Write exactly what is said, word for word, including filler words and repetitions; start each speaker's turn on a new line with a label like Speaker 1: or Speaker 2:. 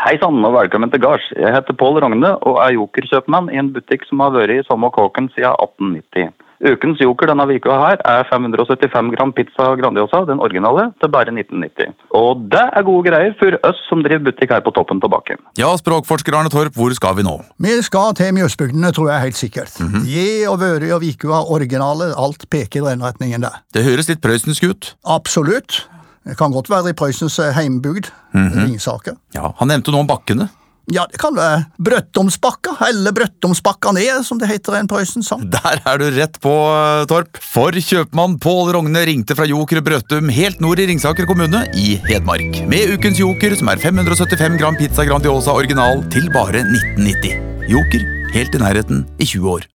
Speaker 1: Hei sann og velkommen til Gars. Jeg heter Pål Rogne og er jokerkjøpmann i en butikk som har vært i samme kåken siden atten nitti. Ukens joker denne vika her er fem hundre og syttifem gram pizza Grandiosa, den originale, til bare nitten nitti. Og det er gode greier for oss som driver butikk her på toppen på bakken.
Speaker 2: Ja, språkforsker Arne Torp, hvor skal vi nå?
Speaker 3: Vi skal til Mjøsbygdene, tror jeg helt sikkert.
Speaker 2: Mhm.
Speaker 3: Je og Vøri og Vikua originale, alt peker i den retningen der.
Speaker 2: Det høres litt prøysensk ut.
Speaker 3: Absolutt. Det kan godt være i Prøysens heimbygd,
Speaker 2: Mhm.
Speaker 3: Ringsaker.
Speaker 2: Ja, han nevnte noe om bakkene.
Speaker 3: Ja, det kan være Brøttomsbakka, eller Brøttomsbakka ned, som det heter en Prøysen sang.
Speaker 2: Der er du rett på, Torp. For kjøpmann Pål Rogne ringte fra Joker Brøttum helt nord i Ringsaker kommune i Hedmark. Med ukens joker, som er fem hundre og syttifem gram pizza Grandiosa original til bare nitten nitti. Joker, helt i nærheten i tjue år.